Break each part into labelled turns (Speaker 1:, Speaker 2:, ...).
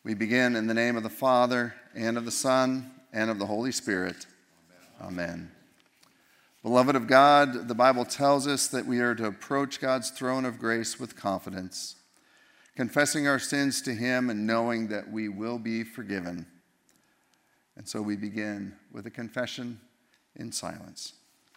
Speaker 1: We begin in the name of the Father, and of the Son, and of the Holy Spirit. Amen. Beloved of God, the Bible tells us that we are to approach God's throne of grace with confidence, confessing our sins to Him and knowing that we will be forgiven. And so we begin with a confession in silence.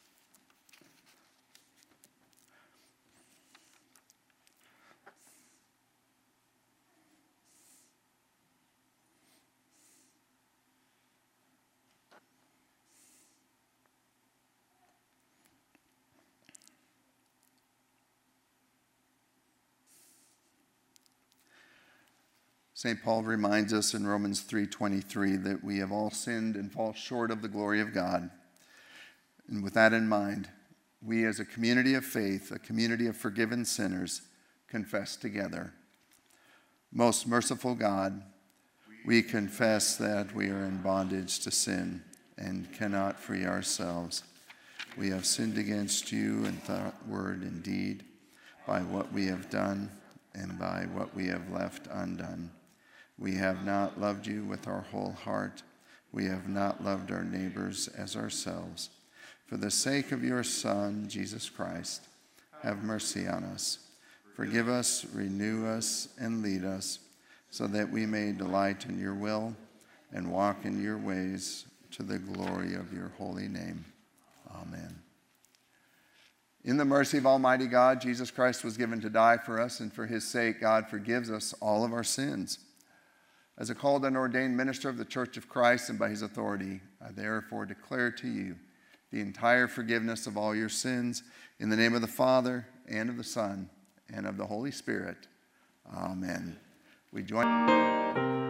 Speaker 1: St. Paul reminds us in Romans 3:23 that we have all sinned and fall short of the glory of God. And with that in mind, we as a community of faith, a community of forgiven sinners, confess together. Most merciful God, we confess that we are in bondage to sin and cannot free ourselves. We have sinned against you in thought, word, and deed, by what we have done and by what we have left undone. We have not loved you with our whole heart. We have not loved our neighbors as ourselves. For the sake of your Son, Jesus Christ, have mercy on us. Forgive us, renew us, and lead us, so that we may delight in your will and walk in your ways to the glory of your holy name. Amen. In the mercy of Almighty God, Jesus Christ was given to die for us, and for his sake, God forgives us all of our sins. As a called and ordained minister of the Church of Christ and by his authority, I therefore declare to you the entire forgiveness of all your sins in the name of the Father, and of the Son, and of the Holy Spirit. Amen. We join...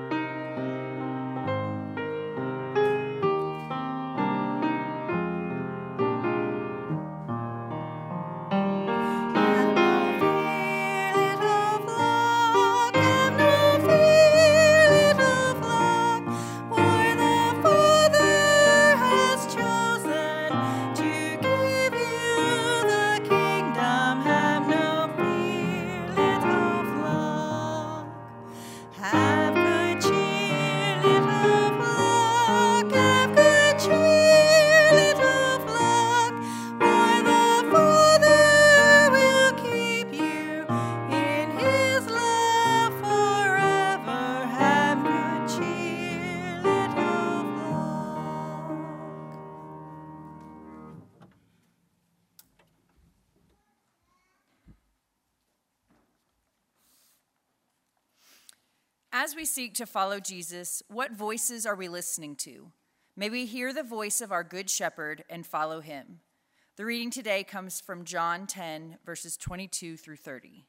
Speaker 2: As we seek to follow Jesus, what voices are we listening to? May we hear the voice of our Good Shepherd and follow him. The reading today comes from John 10, verses 22 through 30.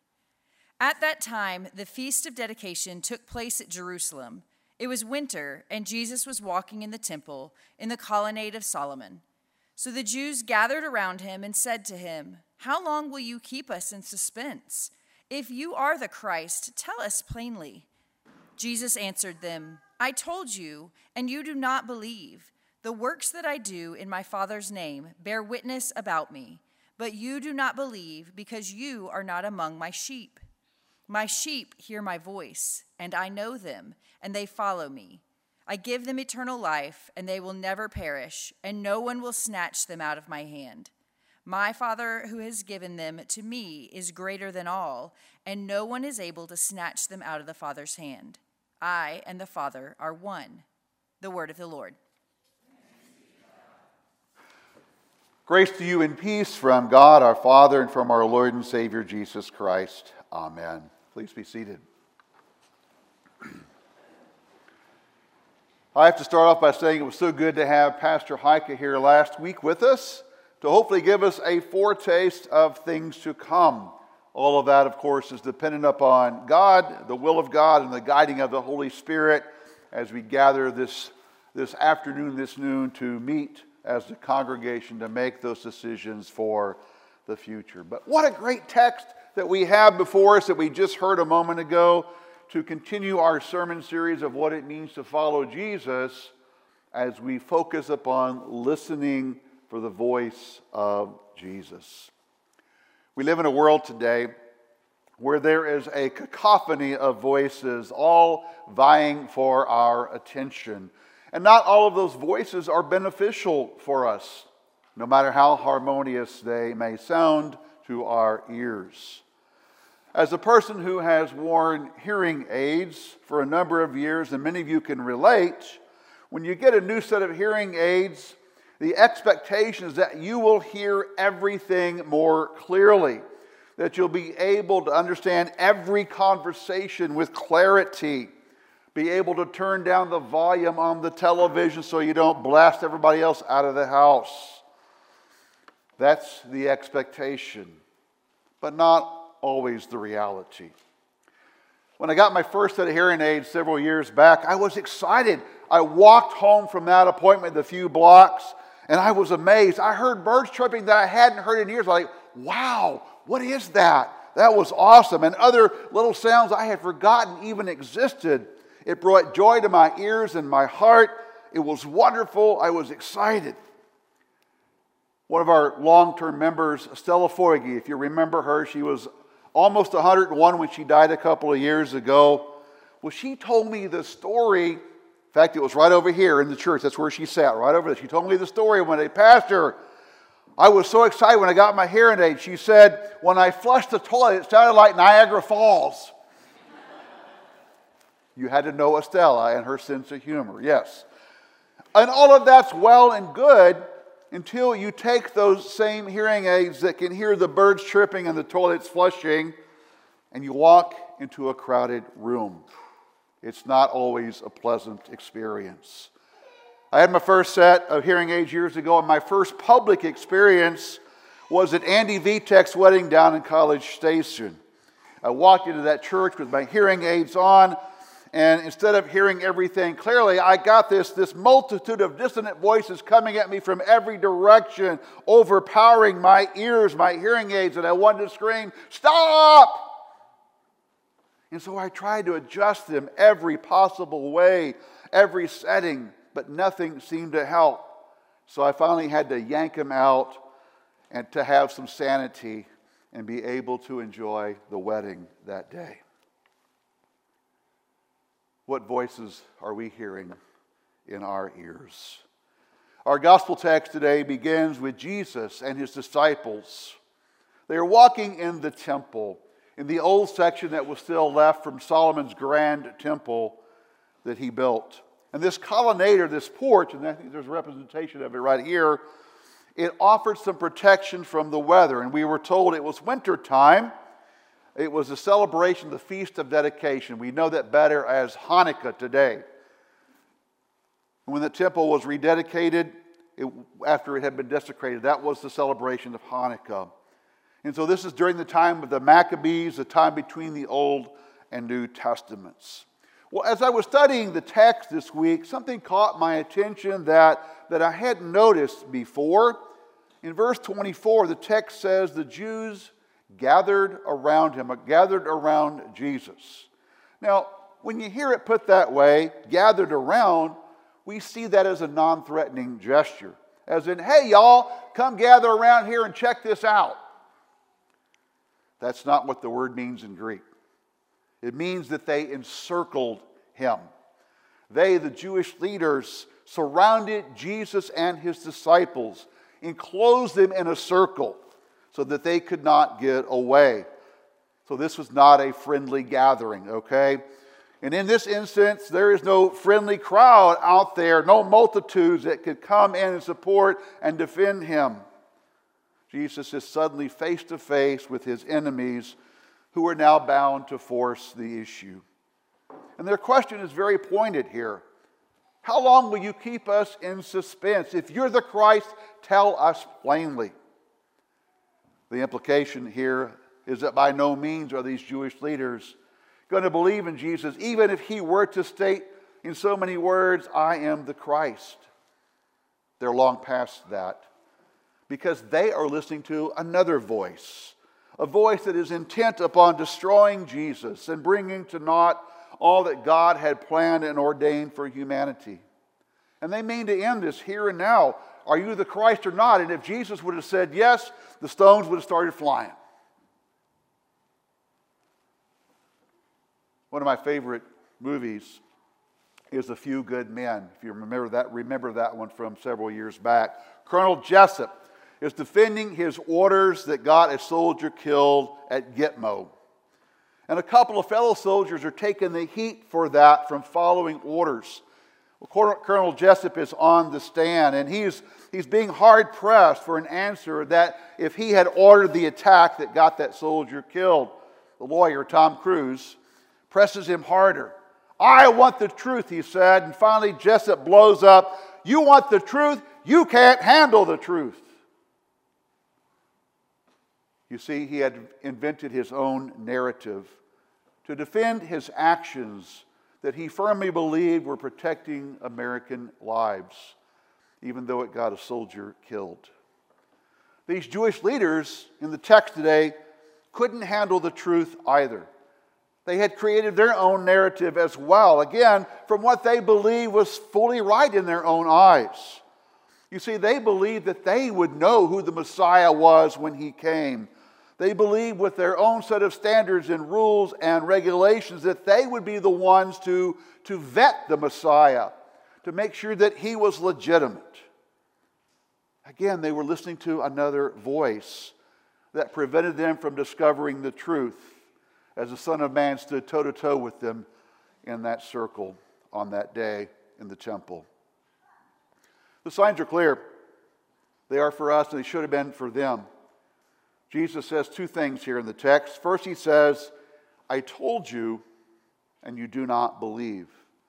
Speaker 2: At that time, the Feast of Dedication took place at Jerusalem. It was winter, and Jesus was walking in the temple in the colonnade of Solomon. So the Jews gathered around him and said to him, "How long will you keep us in suspense? If you are the Christ, tell us plainly." Jesus answered them, "I told you, and you do not believe. The works that I do in my Father's name bear witness about me, but you do not believe because you are not among my sheep. My sheep hear my voice, and I know them, and they follow me. I give them eternal life, and they will never perish, and no one will snatch them out of my hand. My Father who has given them to me is greater than all, and no one is able to snatch them out of the Father's hand. I and the Father are one." The word of the Lord.
Speaker 3: Grace to you and peace from God our Father and from our Lord and Savior Jesus Christ. Amen. Please be seated. I have to start off by saying it was so good to have Pastor Heike here last week with us to hopefully give us a foretaste of things to come. All of that, of course, is dependent upon God, the will of God, and the guiding of the Holy Spirit as we gather this afternoon, this noon, to meet as the congregation to make those decisions for the future. But what a great text that we have before us that we just heard a moment ago to continue our sermon series of what it means to follow Jesus as we focus upon listening for the voice of Jesus. We live in a world today where there is a cacophony of voices, all vying for our attention. And not all of those voices are beneficial for us, no matter how harmonious they may sound to our ears. As a person who has worn hearing aids for a number of years, and many of you can relate, when you get a new set of hearing aids, the expectation is that you will hear everything more clearly, that you'll be able to understand every conversation with clarity, be able to turn down the volume on the television so you don't blast everybody else out of the house. That's the expectation, but not always the reality. When I got my first set of hearing aids several years back, I was excited. I walked home from that appointment a few blocks, and I was amazed. I heard birds chirping that I hadn't heard in years. I'm like, wow, what is that? That was awesome. And other little sounds I had forgotten even existed. It brought joy to my ears and my heart. It was wonderful. I was excited. One of our long-term members, Stella Foige, if you remember her, she was almost 101 when she died a couple of years ago. Well, she told me the story. In fact, it was right over here in the church. That's where she sat, right over there. She told me the story when a pastor, I was so excited when I got my hearing aid. She said, when I flushed the toilet, it sounded like Niagara Falls. You had to know Estella and her sense of humor, yes. And all of that's well and good until you take those same hearing aids that can hear the birds chirping and the toilets flushing, and you walk into a crowded room. It's not always a pleasant experience. I had my first set of hearing aids years ago, and my first public experience was at Andy Vitek's wedding down in College Station. I walked into that church with my hearing aids on, and instead of hearing everything clearly, I got this multitude of dissonant voices coming at me from every direction, overpowering my ears, my hearing aids, and I wanted to scream, "Stop!" And so I tried to adjust them every possible way, every setting, but nothing seemed to help. So I finally had to yank them out and to have some sanity and be able to enjoy the wedding that day. What voices are we hearing in our ears? Our gospel text today begins with Jesus and his disciples. They are walking in the temple, in the old section that was still left from Solomon's grand temple that he built. And this colonnade, or this porch, and I think there's a representation of it right here, it offered some protection from the weather. And we were told it was winter time. It was a celebration of the Feast of Dedication. We know that better as Hanukkah today. When the temple was rededicated, after it had been desecrated, that was the celebration of Hanukkah. And so this is during the time of the Maccabees, the time between the Old and New Testaments. Well, as I was studying the text this week, something caught my attention that I hadn't noticed before. In verse 24, the text says the Jews gathered around him, gathered around Jesus. Now, when you hear it put that way, gathered around, we see that as a non-threatening gesture. As in, hey, y'all, come gather around here and check this out. That's not what the word means in Greek. It means that they encircled him. They, the Jewish leaders, surrounded Jesus and his disciples, enclosed them in a circle so that they could not get away. So this was not a friendly gathering, okay? And in this instance, there is no friendly crowd out there, no multitudes that could come in and support and defend him. Jesus is suddenly face to face with his enemies who are now bound to force the issue. And their question is very pointed here. How long will you keep us in suspense? If you're the Christ, tell us plainly. The implication here is that by no means are these Jewish leaders going to believe in Jesus, even if he were to state in so many words, I am the Christ. They're long past that, because they are listening to another voice, a voice that is intent upon destroying Jesus and bringing to naught all that God had planned and ordained for humanity. And they mean to end this here and now. Are you the Christ or not? And if Jesus would have said yes, the stones would have started flying. One of my favorite movies is A Few Good Men. If you remember that one from several years back. Colonel Jessup is defending his orders that got a soldier killed at Gitmo. And a couple of fellow soldiers are taking the heat for that from following orders. Well, Colonel Jessup is on the stand, and he's being hard-pressed for an answer that if he had ordered the attack that got that soldier killed. The lawyer, Tom Cruise, presses him harder. I want the truth, he said, and finally Jessup blows up. You want the truth? You can't handle the truth. You see, he had invented his own narrative to defend his actions that he firmly believed were protecting American lives, even though it got a soldier killed. These Jewish leaders in the text today couldn't handle the truth either. They had created their own narrative as well, again, from what they believed was fully right in their own eyes. You see, they believed that they would know who the Messiah was when he came. They believed with their own set of standards and rules and regulations that they would be the ones to vet the Messiah, to make sure that he was legitimate. Again, they were listening to another voice that prevented them from discovering the truth as the Son of Man stood toe-to-toe with them in that circle on that day in the temple. The signs are clear. They are for us, and they should have been for them. Jesus says two things here in the text. First, he says, I told you, and you do not believe.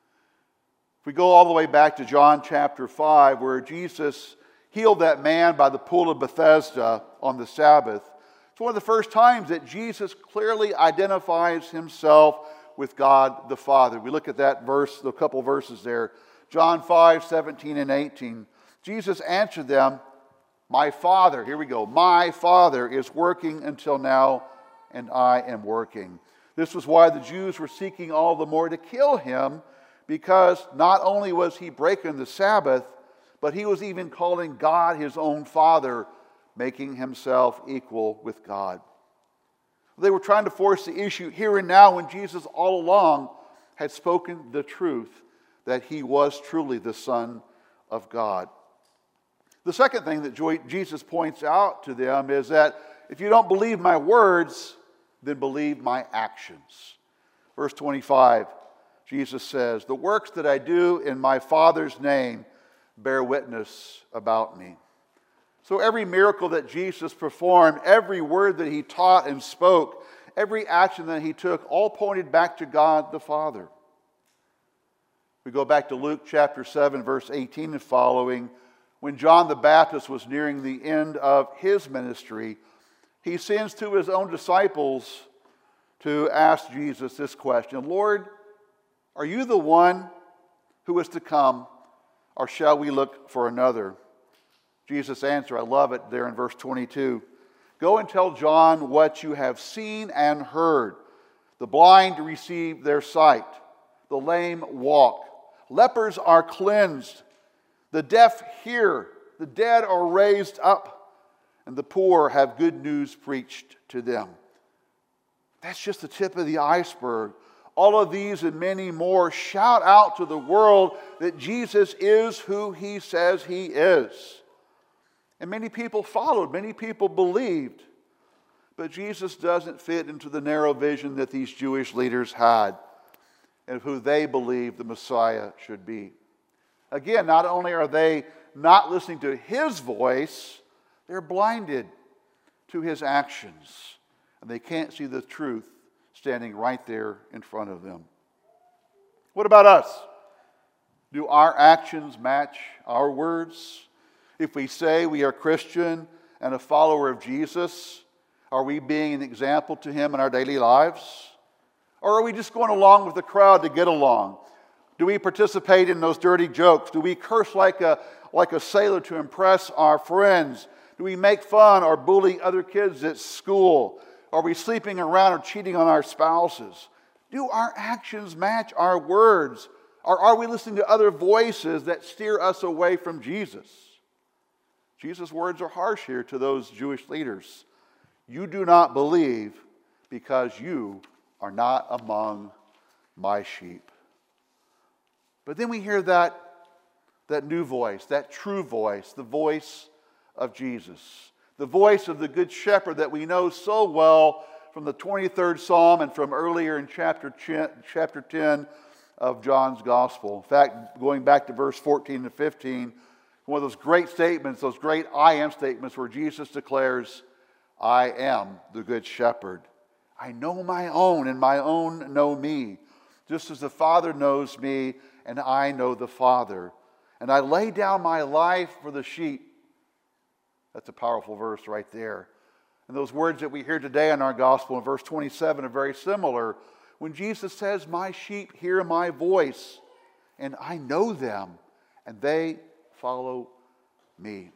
Speaker 3: If we go all the way back to John chapter 5, where Jesus healed that man by the pool of Bethesda on the Sabbath, it's one of the first times that Jesus clearly identifies himself with God the Father. We look at that verse, a couple verses there. John 5, 17 and 18. Jesus answered them, my Father, here we go, my Father is working until now, and I am working. This was why the Jews were seeking all the more to kill him, because not only was he breaking the Sabbath, but he was even calling God his own Father, making himself equal with God. They were trying to force the issue here and now when Jesus all along had spoken the truth that he was truly the Son of God. The second thing that Jesus points out to them is that if you don't believe my words, then believe my actions. Verse 25, Jesus says, the works that I do in my Father's name bear witness about me. So every miracle that Jesus performed, every word that he taught and spoke, every action that he took, all pointed back to God the Father. We go back to Luke chapter 7, verse 18 and following. When John the Baptist was nearing the end of his ministry, he sends to his own disciples to ask Jesus this question, Lord, are you the one who is to come, or shall we look for another? Jesus answered, I love it there in verse 22. Go and tell John what you have seen and heard. The blind receive their sight. The lame walk. Lepers are cleansed. The deaf hear. The dead are raised up. And the poor have good news preached to them. That's just the tip of the iceberg. All of these and many more shout out to the world that Jesus is who he says he is. And many people followed, many people believed. But Jesus doesn't fit into the narrow vision that these Jewish leaders had and who they believed the Messiah should be. Again, not only are they not listening to his voice, they're blinded to his actions. And they can't see the truth standing right there in front of them. What about us? Do our actions match our words? If we say we are Christian and a follower of Jesus, are we being an example to him in our daily lives? Or are we just going along with the crowd to get along? Do we participate in those dirty jokes? Do we curse like a sailor to impress our friends? Do we make fun or bully other kids at school? Are we sleeping around or cheating on our spouses? Do our actions match our words? Or are we listening to other voices that steer us away from Jesus? Jesus' words are harsh here to those Jewish leaders. You do not believe because you are not among my sheep. But then we hear that new voice, that true voice, the voice of Jesus, the voice of the Good Shepherd that we know so well from the 23rd Psalm and from earlier in chapter 10 of John's Gospel. In fact, going back to verse 14 and 15, one of those great statements, those great I am statements where Jesus declares, I am the Good Shepherd. I know my own, and my own know me, just as the Father knows me, and I know the Father. And I lay down my life for the sheep. That's a powerful verse right there. And those words that we hear today in our gospel in verse 27 are very similar. When Jesus says, my sheep hear my voice, and I know them, and they follow me.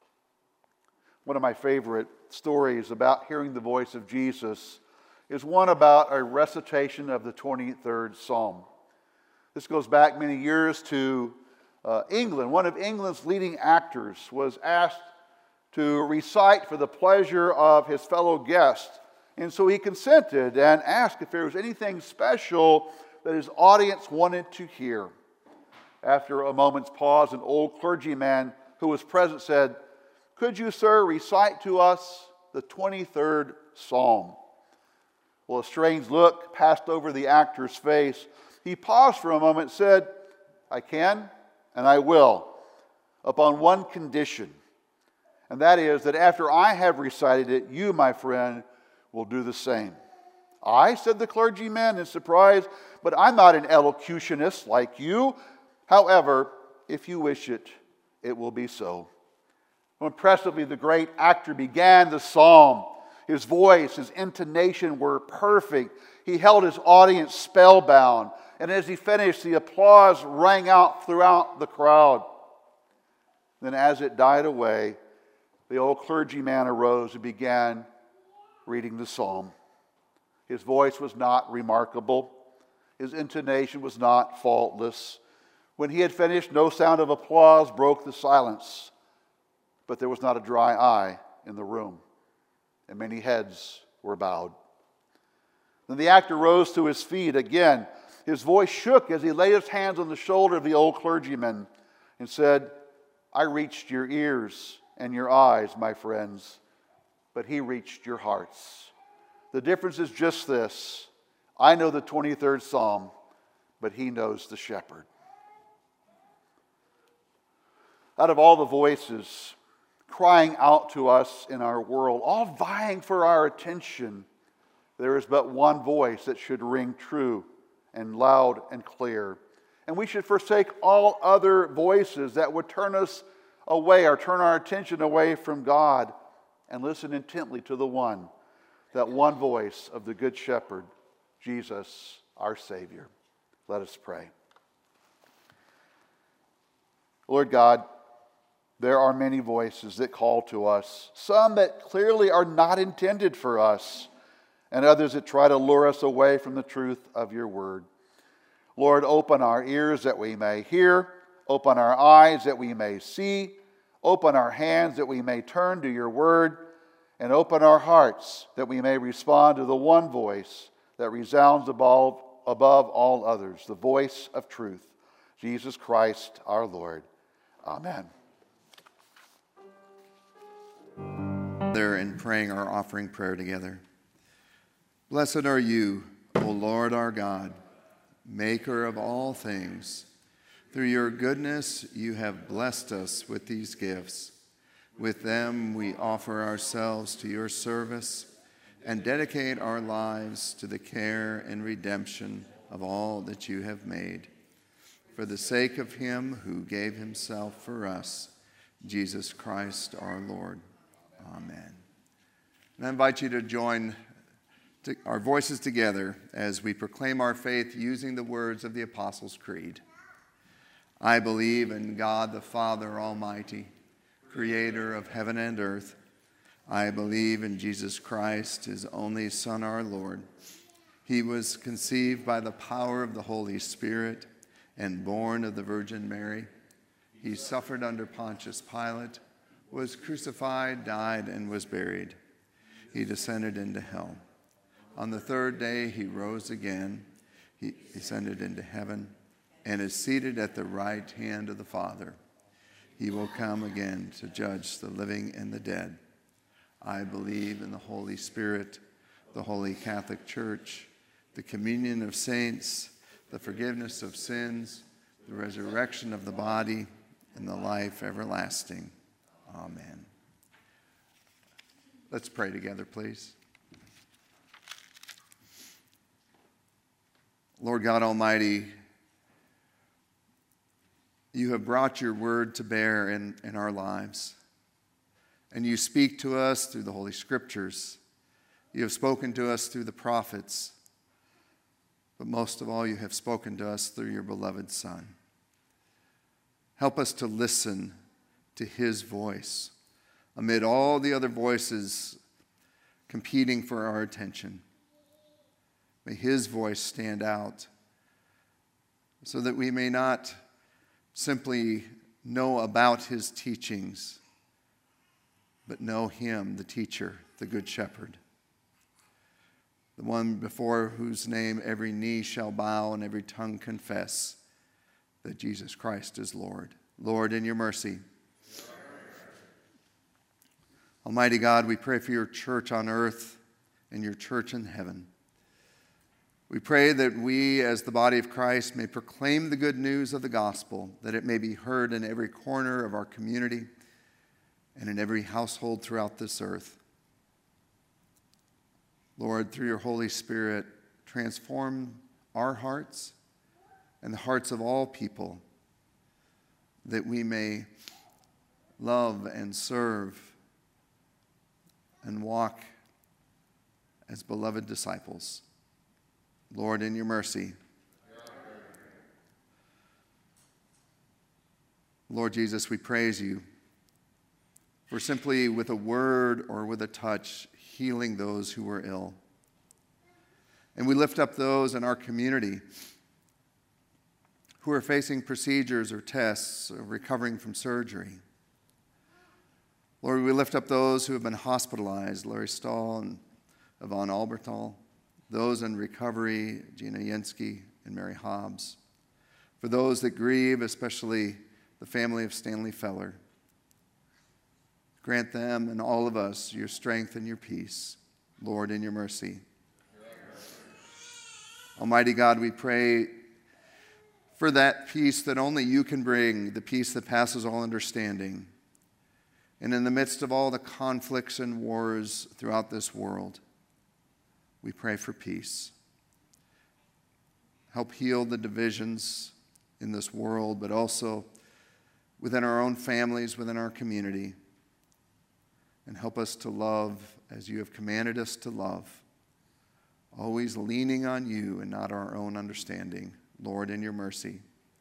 Speaker 3: One of my favorite stories about hearing the voice of Jesus is one about a recitation of the 23rd Psalm. This goes back many years to England. One of England's leading actors was asked to recite for the pleasure of his fellow guests. And so he consented and asked if there was anything special that his audience wanted to hear. After a moment's pause, an old clergyman who was present said, could you, sir, recite to us the 23rd Psalm? Well, a strange look passed over the actor's face. He paused for a moment and said, I can and I will, upon one condition. And that is that after I have recited it, you, my friend, will do the same. I, said the clergyman in surprise, but I'm not an elocutionist like you. However, if you wish it, it will be so. Impressively, the great actor began the psalm. His voice, his intonation were perfect. He held his audience spellbound. And as he finished, the applause rang out throughout the crowd. Then as it died away, the old clergyman arose and began reading the psalm. His voice was not remarkable. His intonation was not faultless. When he had finished, no sound of applause broke the silence. But there was not a dry eye in the room, and many heads were bowed. Then the actor rose to his feet again. His voice shook as he laid his hands on the shoulder of the old clergyman and said, I reached your ears and your eyes, my friends, but he reached your hearts. The difference is just this. I know the 23rd Psalm, but he knows the shepherd. Out of all the voices crying out to us in our world, all vying for our attention, there is but one voice that should ring true and loud and clear. And we should forsake all other voices that would turn us away or turn our attention away from God and listen intently to the one, that one voice of the Good Shepherd, Jesus, our Savior. Let us pray. Lord God, there are many voices that call to us, some that clearly are not intended for us, and others that try to lure us away from the truth of your word. Lord, open our ears that we may hear, open our eyes that we may see, open our hands that we may turn to your word, and open our hearts that we may respond to the one voice that resounds above all others, the voice of truth, Jesus Christ our Lord. Amen.
Speaker 1: There in praying our offering prayer together. Blessed are you, O Lord our God, maker of all things. Through your goodness you have blessed us with these gifts. With them we offer ourselves to your service and dedicate our lives to the care and redemption of all that you have made. For the sake of him who gave himself for us, Jesus Christ our Lord. Amen. And I invite you to join our voices together as we proclaim our faith using the words of the Apostles' Creed. I believe in God the Father Almighty, creator of heaven and earth. I believe in Jesus Christ, his only Son, our Lord. He was conceived by the power of the Holy Spirit and born of the Virgin Mary. He suffered under Pontius Pilate, was crucified, died, and was buried. He descended into hell. On the third day he rose again. He ascended into heaven and is seated at the right hand of the Father. He will come again to judge the living and the dead. I believe in the Holy Spirit, the Holy Catholic Church, the communion of saints, the forgiveness of sins, the resurrection of the body, and the life everlasting. Amen. Let's pray together, please. Lord God Almighty, you have brought your word to bear in our lives, and you speak to us through the Holy Scriptures. You have spoken to us through the prophets, but most of all, you have spoken to us through your beloved Son. Help us to listen to his voice amid all the other voices competing for our attention. May his voice stand out so that we may not simply know about his teachings, but know him, the teacher, the good shepherd, the one before whose name every knee shall bow and every tongue confess that Jesus Christ is Lord. Lord, in your mercy. Almighty God, we pray for your church on earth and your church in heaven. We pray that we, as the body of Christ, may proclaim the good news of the gospel, that it may be heard in every corner of our community and in every household throughout this earth. Lord, through your Holy Spirit, transform our hearts and the hearts of all people, that we may love and serve and walk as beloved disciples. Lord, in your mercy. Lord Jesus, we praise you for simply with a word or with a touch healing those who were ill. And we lift up those in our community who are facing procedures or tests or recovering from surgery. Lord, we lift up those who have been hospitalized, Larry Stahl and Yvonne Albertal, those in recovery, Gina Yensky and Mary Hobbs. For those that grieve, especially the family of Stanley Feller, grant them and all of us your strength and your peace, Lord, in your mercy. Almighty God, we pray for that peace that only you can bring, the peace that passes all understanding. And in the midst of all the conflicts and wars throughout this world, we pray for peace. Help heal the divisions in this world, but also within our own families, within our community. And help us to love as you have commanded us to love, always leaning on you and not our own understanding. Lord, in your mercy.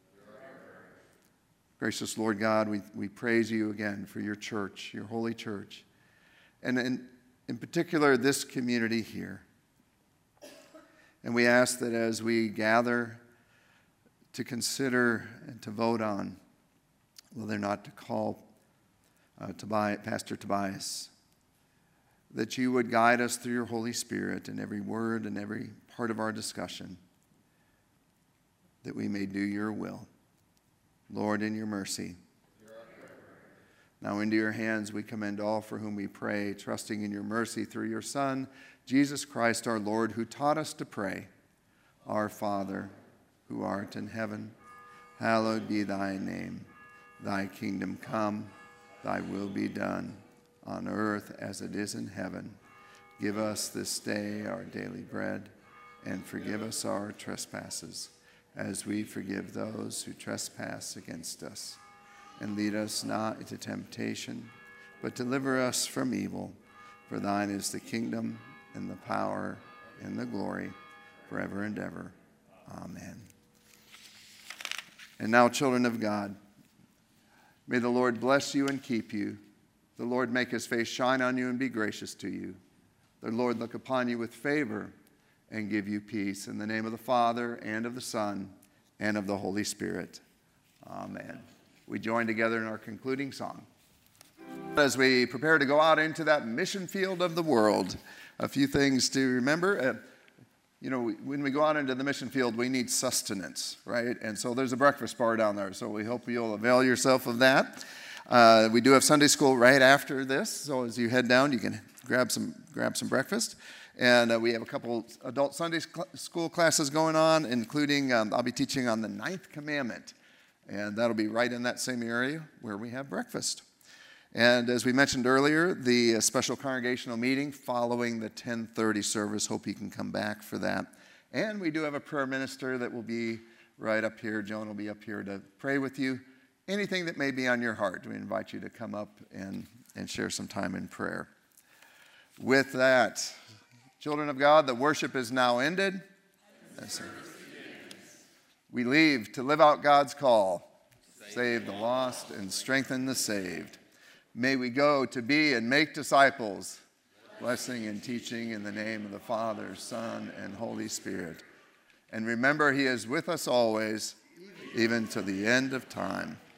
Speaker 1: Gracious Lord God, we praise you again for your church, your holy church, and in particular this community here. And we ask that as we gather to consider and to vote on whether or not to call Pastor Tobias, that you would guide us through your Holy Spirit in every word and every part of our discussion, that we may do your will. Lord, in your mercy. Now into your hands we commend all for whom we pray, trusting in your mercy through your Son, Jesus Christ our Lord, who taught us to pray, Our Father, who art in heaven, hallowed be thy name. Thy kingdom come, thy will be done, on earth as it is in heaven. Give us this day our daily bread, and forgive us our trespasses, as we forgive those who trespass against us. And lead us not into temptation, but deliver us from evil. For thine is the kingdom, and the power, and the glory, forever and ever. Amen. And now, children of God, may the Lord bless you and keep you. The Lord make his face shine on you and be gracious to you. The Lord look upon you with favor and give you peace. In the name of the Father, and of the Son, and of the Holy Spirit. Amen. We join together in our concluding song. As we prepare to go out into that mission field of the world, a few things to remember. when we go out into the mission field, we need sustenance, right? And so there's a breakfast bar down there. So we hope you'll avail yourself of that. We do have Sunday school right after this. So as you head down, you can grab some breakfast. And we have a couple adult Sunday school classes going on, including I'll be teaching on the 9th commandment. And that'll be right in that same area where we have breakfast. And as we mentioned earlier, the special congregational meeting following the 10:30 service. Hope you can come back for that. And we do have a prayer minister that will be right up here. Joan will be up here to pray with you. Anything that may be on your heart, we invite you to come up and share some time in prayer. With that, children of God, the worship is now ended. We leave to live out God's call, save the lost and strengthen the saved. May we go to be and make disciples, blessing and teaching in the name of the Father, Son, and Holy Spirit. And remember, He is with us always, even to the end of time.